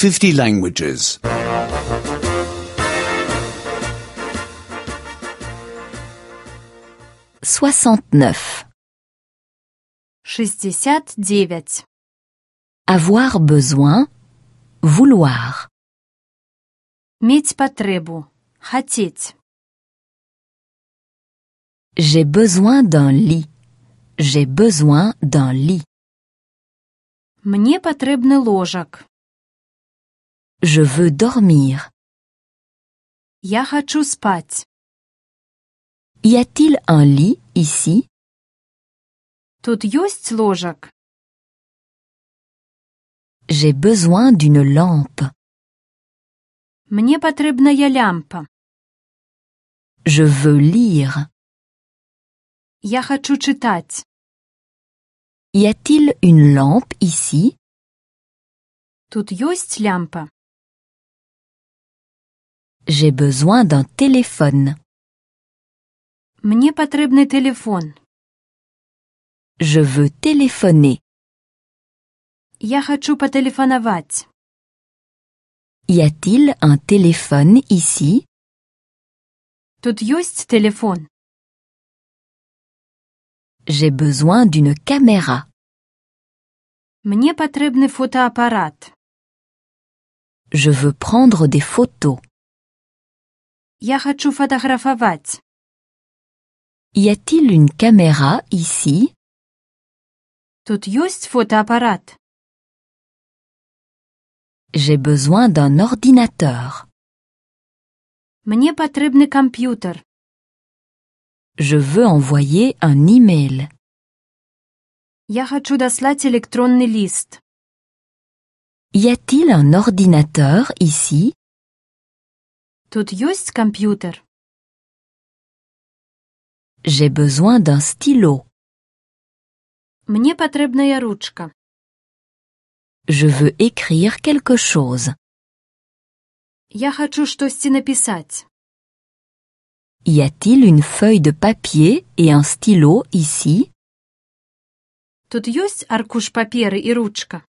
50 languages. 69. 69. Avoir besoin, vouloir. Мець патрэбу. Хацець. J'ai besoin d'un lit. J'ai besoin d'un lit. Мне патрэбны ложак. Je veux dormir. Я хачу спаць. Y a-t-il un lit ici? Тут ёсць ложак. J'ai besoin d'une lampe. Мне патрэбная лямпа. Je veux lire. Я хачу чытаць. Y a-t-il une lampe ici? Тут ёсць лямпа. J'ai besoin d'un téléphone. Мне патрэбны тэлефон. Je veux téléphoner. Я хачу патэлефанаваць. Y a-t-il un téléphone ici? Тут ёсць тэлефон. J'ai besoin d'une caméra. Мне патрэбны фотоапарат. Je veux prendre des photos. Я хачу фатаграфаваць. Y a-t-il une caméra ici? Тут ёсць фотоапарат. J'ai besoin d'un ordinateur. Мне патрэбны камп'ютар. Je veux envoyer un email. Я хачу даслаць электронны ліст. Y a-t-il un ordinateur ici? Тут ёсць камп'ютар. J'ai besoin d'un stylo. Мне патрэбная ручка. Je veux écrire quelque chose. Я хачу штосьці напісаць. Y a-t-il une feuille de papier et un stylo ici? Тут ёсць аркуш паперы і ручка.